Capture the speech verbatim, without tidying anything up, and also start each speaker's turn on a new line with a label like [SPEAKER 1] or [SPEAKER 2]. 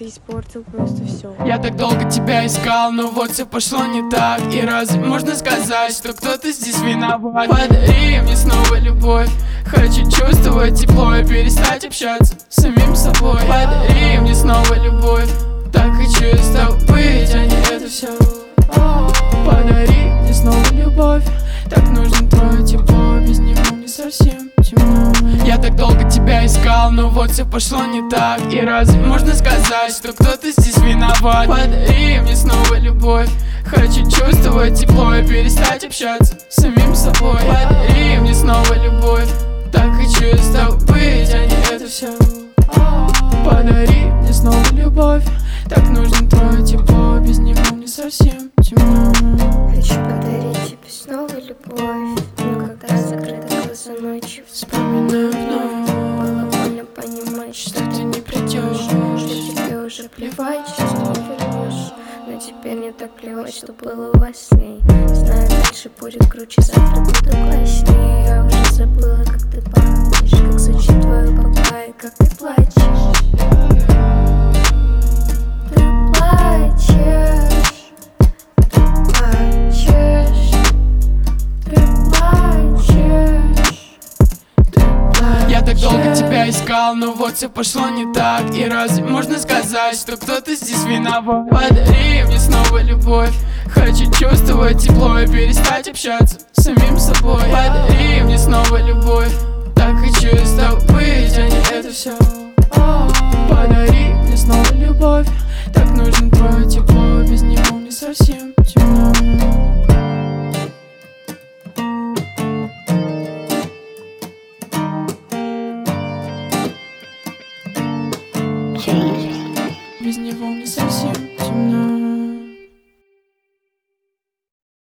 [SPEAKER 1] испортил просто все.
[SPEAKER 2] Я так долго тебя искал, но вот все пошло не так. И разве можно сказать, что кто-то здесь виноват? Подари мне снова любовь, хочу чувствовать тепло и перестать общаться с самим собой. Подари мне снова любовь, так хочу я с тобой быть, а не это все. Подари мне снова любовь, так нужно твое тепло, без него мне совсем темно. Я так долго тебя искал, но вот все пошло не так. И разве можно сказать, что кто-то здесь виноват? Подари мне снова любовь, хочу чувствовать тепло и перестать общаться с самим собой. Подари мне снова любовь, так хочу я с тобой быть, а не это все. Подари мне снова любовь, так нужно твое тепло, без него мне совсем темно.
[SPEAKER 3] Хочу подарить тебе снова любовь, но когда закрыты глаза ночью вспоминаю вновь. Было больно понимать, что ты не придешь, что тебе уже плевать, что не вернешь. Но теперь не так плевать, что было во сне. Знаю, дальше будет круче, завтра буду класснее. Я уже забыла, как ты пахнешь, как звучит твое пока и как ты плачешь. Ты плачешь, ты плачешь, ты плачешь, ты плачешь.
[SPEAKER 2] Я так долго тебя искал, но вот все пошло не так. И разве можно сказать, что кто-то здесь виноват? Подари мне снова любовь, хочу чувствовать тепло и перестать общаться с самим собой. Подари мне снова любовь, так хочу я с тобой быть, а не это все. Подари мне снова любовь, так нужно твое тепло, без него мне совсем темно. Без него мне совсем темно.